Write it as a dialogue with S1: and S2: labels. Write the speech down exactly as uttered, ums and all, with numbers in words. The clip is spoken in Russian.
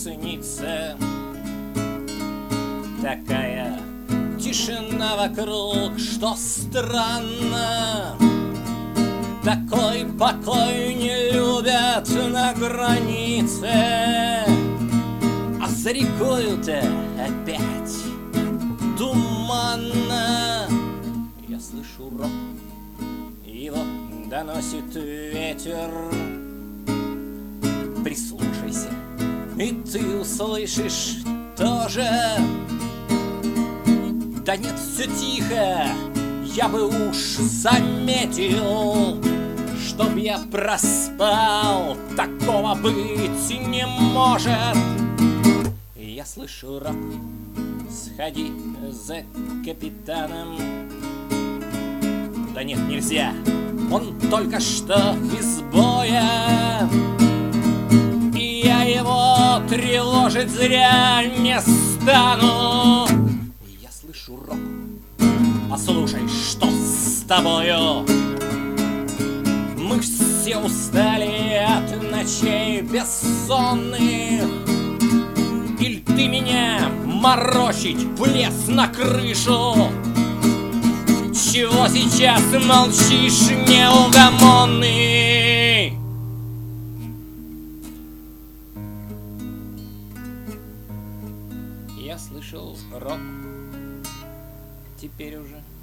S1: снится. Такая тишина вокруг, что странно. Такой покой не любят на границе. А за рекою-то опять туманно. Я слышу рок, его доносит ветер. Прислушайся, и ты услышишь тоже. Да нет, все тихо, я бы уж заметил. Чтоб я проспал, такого быть не может. Я слышу рок, сходи за капитаном. Да нет, нельзя, он только что из боя, и я его тревожить зря не стану. Я слышу рок, послушай, что с тобою? Мы все устали от ночей бессонных. Или ты меня морочить влез на крышу? Чего сейчас молчишь, неугомонный? Я слышал рок, теперь уже